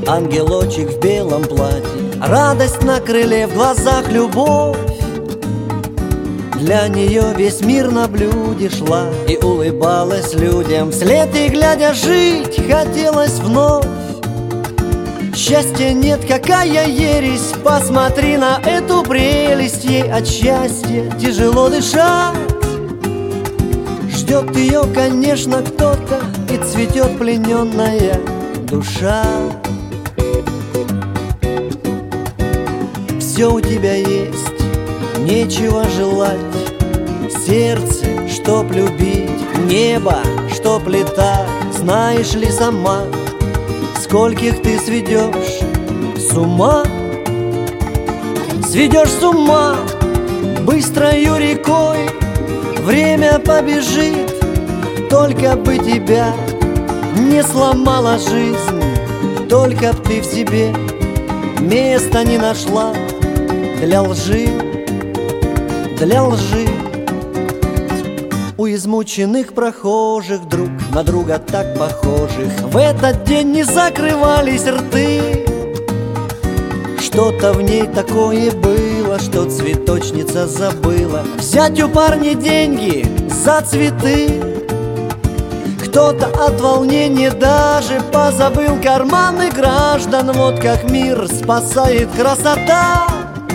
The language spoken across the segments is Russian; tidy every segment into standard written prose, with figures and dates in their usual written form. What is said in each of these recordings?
ангелочек в белом платье, радость на крыле, в глазах любовь. Для нее весь мир на блюде шла и улыбалась людям вслед, и глядя жить хотелось вновь. Счастья нет, какая ересь, посмотри на эту прелесть, ей от счастья тяжело дышать. Ждет ее, конечно, кто-то, и цветет плененная душа. Все у тебя есть, нечего желать. Сердце, чтоб любить, небо, чтоб летать. Знаешь ли сама, скольких ты сведешь с ума? Сведешь с ума быстрою рекой. Время побежит, только бы тебя не сломала жизнь, только б ты в себе места не нашла для лжи, для лжи. У измученных прохожих друг на друга так похожих в этот день не закрывались рты. Что-то в ней такое было, что цветочница забыла взять у парня деньги за цветы. Кто-то от волнения даже позабыл карманы граждан. Вот как мир спасает красота.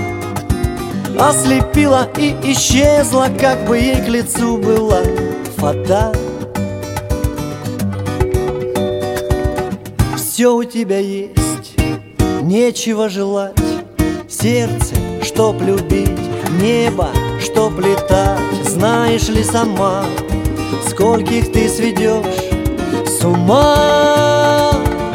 Ослепила и исчезла, как бы ей к лицу была фата. Все у тебя есть, нечего желать. Сердце, чтоб любить, небо, чтоб летать. Знаешь ли сама, скольких ты сведешь с ума?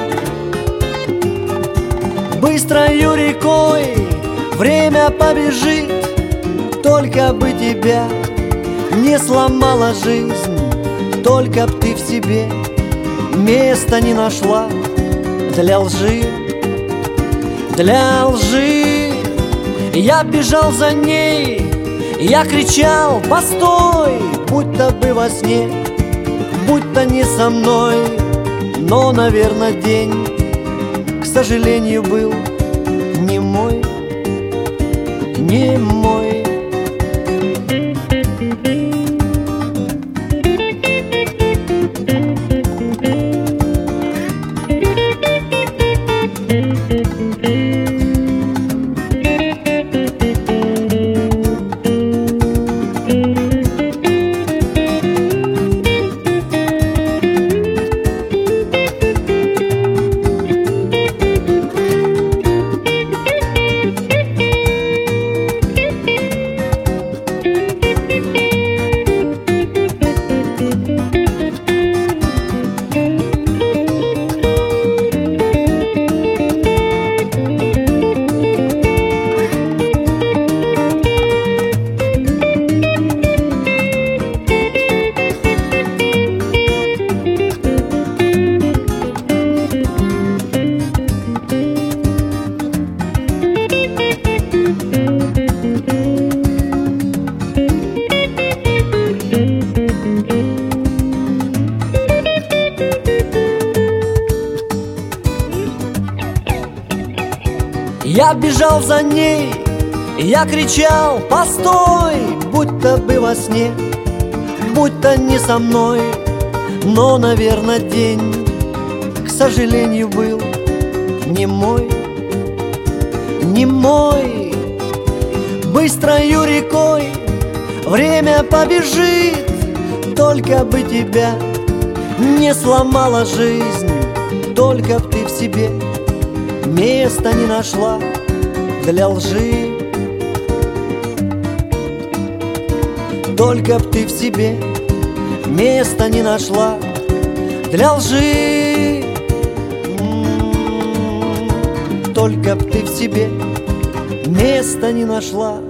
Быстрою рекой время побежит, только бы тебя не сломала жизнь, только б ты в себе места не нашла для лжи, для лжи. Я бежал за ней, я кричал: постой! Будто бы во сне, будто не со мной. Но, наверное, день, к сожалению, был не мой, не мой. Я бежал за ней, я кричал: постой! Будто бы во сне, будто не со мной. Но, наверное, день, к сожалению, был не мой, не мой. Быстрою рекой время побежит, только бы тебя не сломала жизнь, только б ты в себе места не нашла для лжи, только б ты в себе места не нашла для лжи, только б ты в себе места не нашла